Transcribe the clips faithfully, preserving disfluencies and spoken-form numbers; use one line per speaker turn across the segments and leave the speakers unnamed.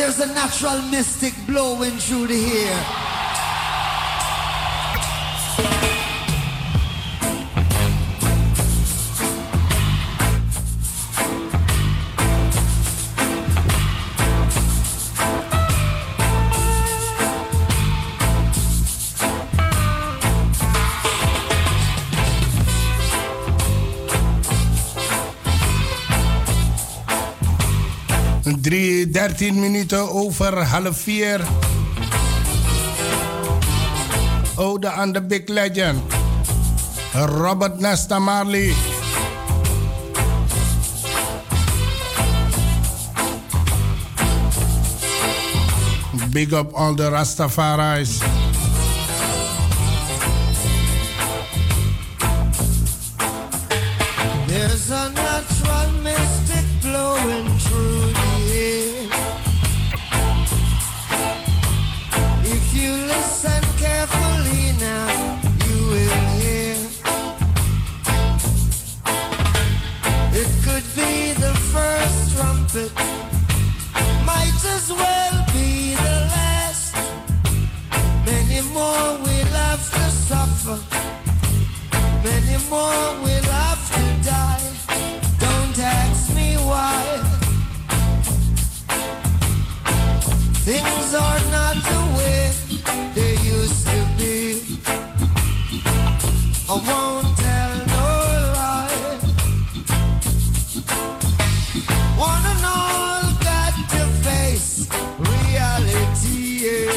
there's a natural mystic blowing through the air.
drie, dertien minuten over half vier. Ode aan de big legend. Robert Nesta Marley. Big up all the Rastafaris.
There's a natural mystic blowing through the air. If you listen carefully now, you will hear. It could be the first trumpet, might as well be the last. Many more will have to suffer, many more will have to die. Don't ask me why. Things are not the way they used to be. I won't tell no lie. One and all got to face reality, yeah.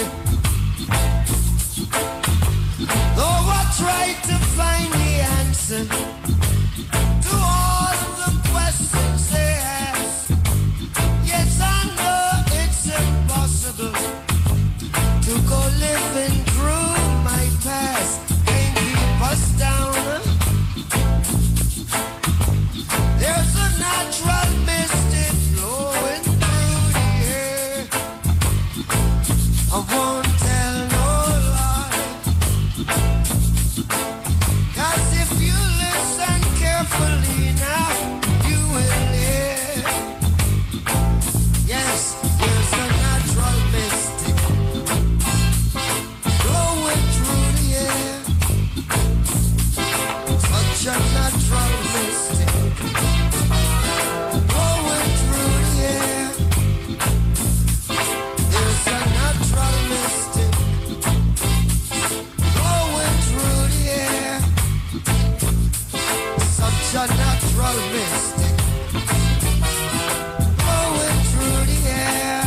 Though I tried to find the answer to all the questions they ask, yes, I know it's impossible to go living through my past and keep us down. There's a natural mystic flowing through the air. I won't tell no lie, 'cause if you listen carefully now, you will hear. Yes, there's a natural mystic blowing through the air. Such a natural mystic blowing through the air. There's a natural mystic blowing through the air. Such a natural mystic blowing through the air.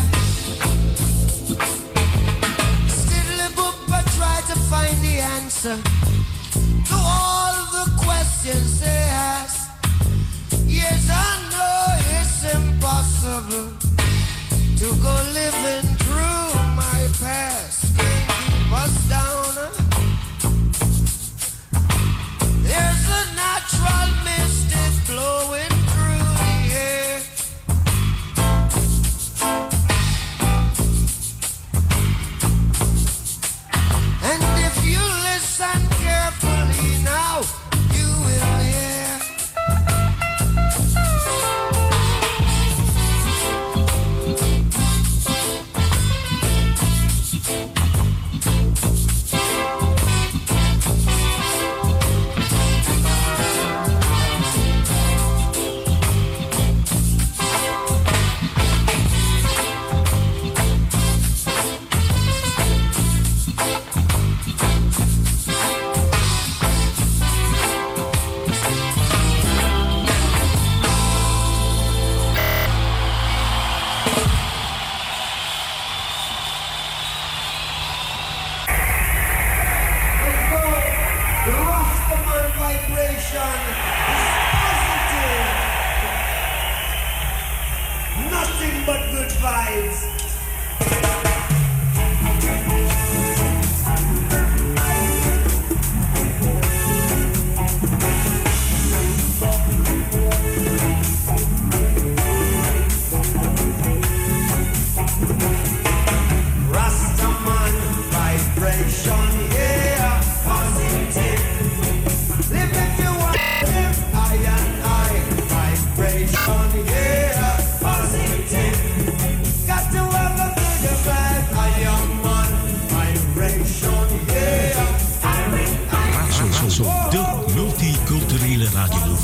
Still a book, but try to find the answer to all the questions they ask. Yes, I know it's impossible to go living through my past and keep us down. There's a natural mystic blowing through the air. And if you listen carefully now, you will hear.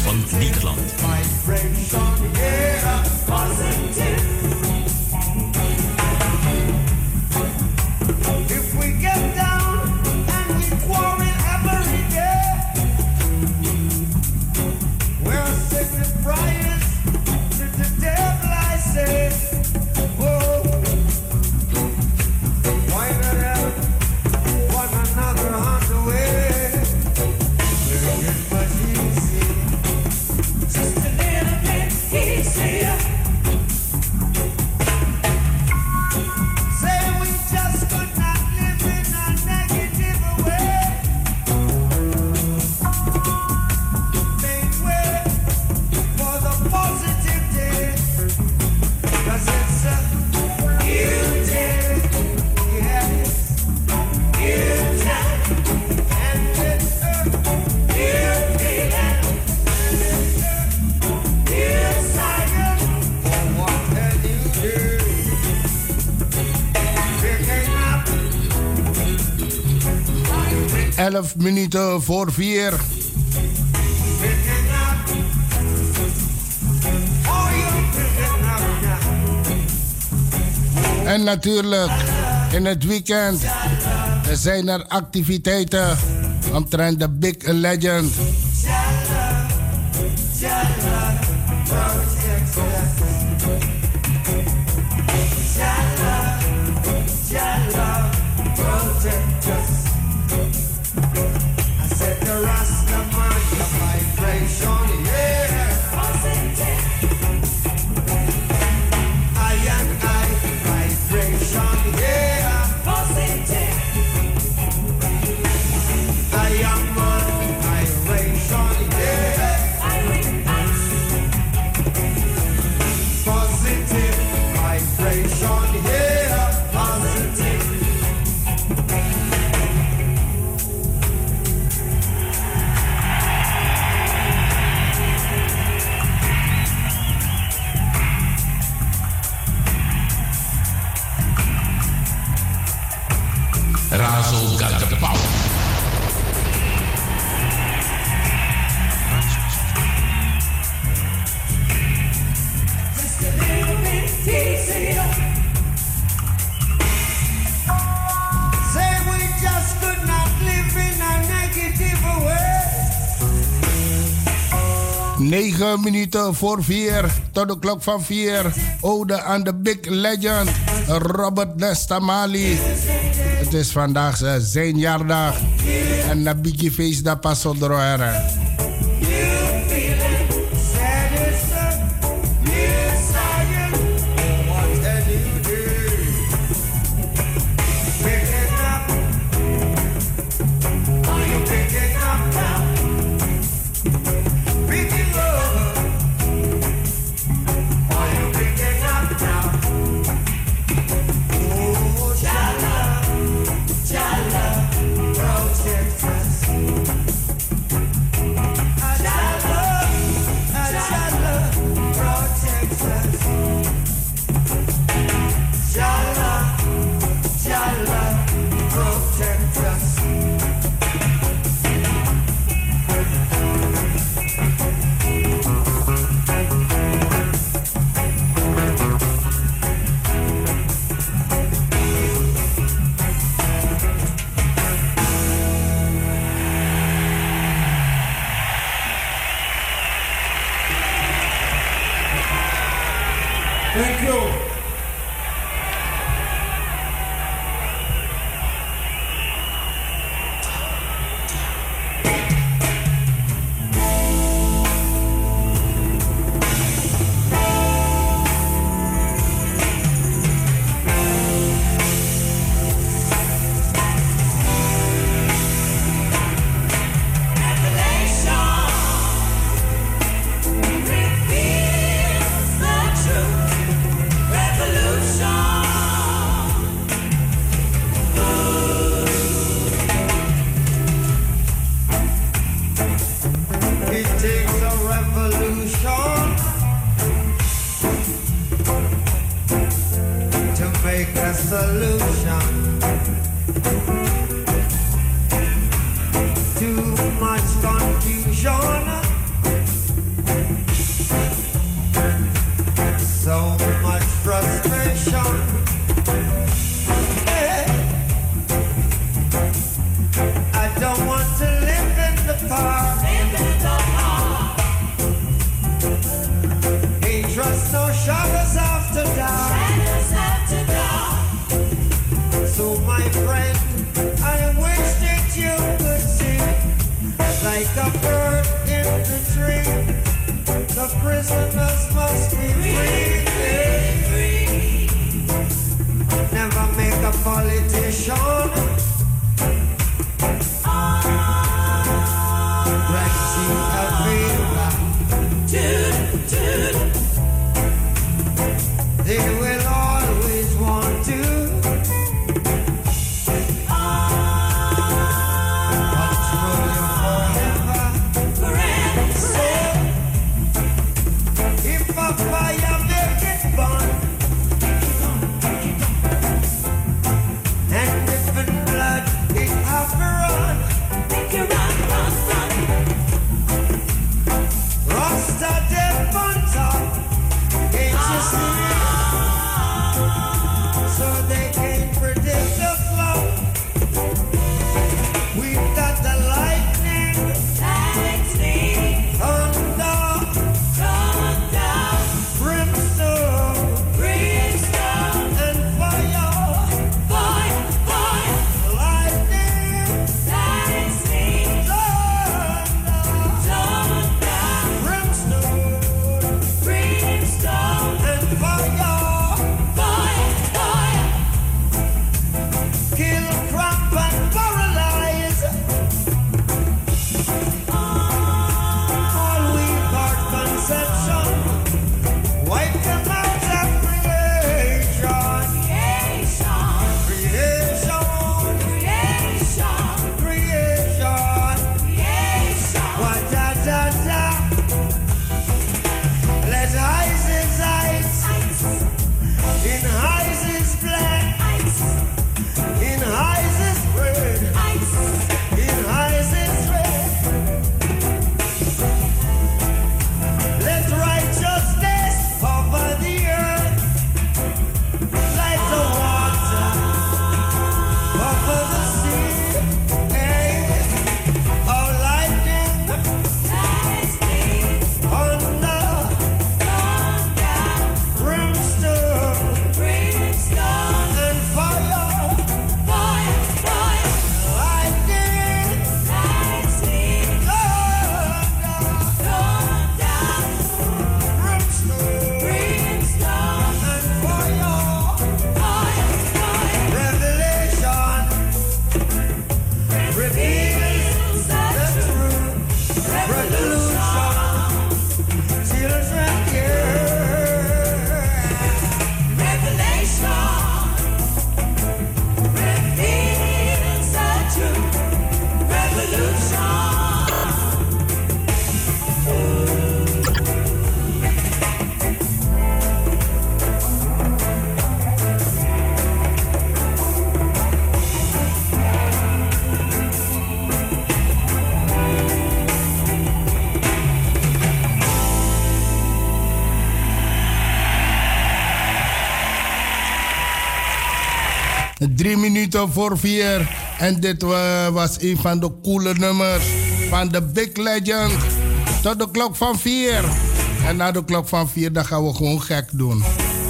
van Nederland.
Vibration, yeah, positive. If we get down and we quarrel every day, we're singing prayers to the devil, I say. Whoa, why not help one another on the way? Make it much easier, just a little bit easier. Say we just could not live in a negative way. Make way for the positive day, 'cause it's a new day, yes, new time, and it's a new feeling, and it's a new cycle. Oh, what can you do? Picking up,
elf minuten voor vier.
picking up. Oh, you're picking up now.
En natuurlijk, in het weekend zijn er activiteiten omtrent de Big Legend.
Jalla, Jalla, protect us. Jalla, Jalla, protect us. I said the Rastaman, the vibration, yeah. I and I, vibration, yeah. I am on vibration, yeah. Positive vibration, yeah. Positive.
Razo got the power.
Just a little bit easier. Say we just could not live in a negative way.
negen minuten voor vier, tot de klok van vier. Ode aan de Big Legend, Robert Nesta Marley. Het is vandaag zijn jaardag. En na biggie feest da paso droere.
Thank you. a bird in the tree. The prisoners must be free. Never make a politician. Practicing a favor. They will always want to. Fire make it burn, and if in blood it have to run, make it run, run, run. Rasta death on top, can't you see? So they can't predict the flow. We've got the lightning, lightning, thunder.
Drie minuten voor vier. En dit uh, was een van de coole nummers van de Big Legend. Tot de klok van vier. En na de klok van vier dan gaan we gewoon gek doen.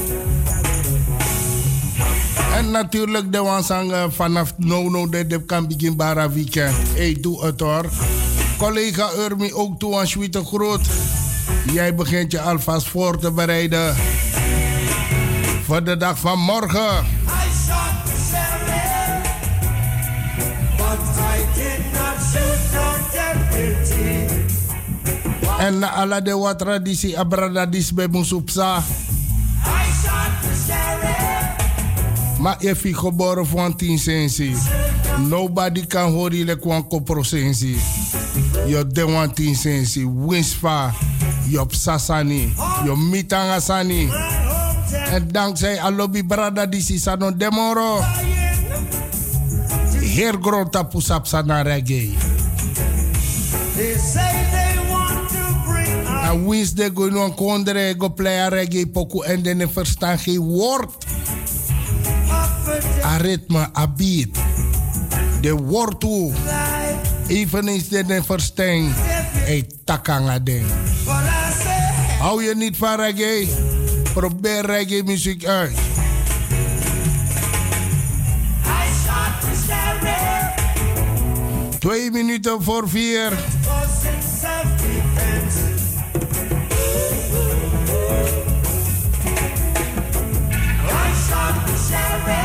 En natuurlijk de wanzang vanaf no no de de kan begin bara weekend. Hey, doe het hoor. Collega Urmi ook toe aan Schwiete Groot. Jij begint je alvast voor te bereiden voor de dag van morgen. En na ala de wat traditie abradadis bij Moesupsa. Maar je fi geboren voor tien sensi. Nobody kan horen le kwan kopro sensi. Je de wan tien sensi. Winsfa. Je op sasani. Je mitanga sani. En dankzij alobi bradadisi sano demoro. Heer grota pusapsa na reggae. En wins de go no kondre go play reggae poku en de verstaan geen woord. A ritme, a beat. De woord toe. Eveneens de verstaan. Hey, takanga ding. Hou je niet van reggae? Probeer reggae muziek uit. Twee minuten voor vier.
Shall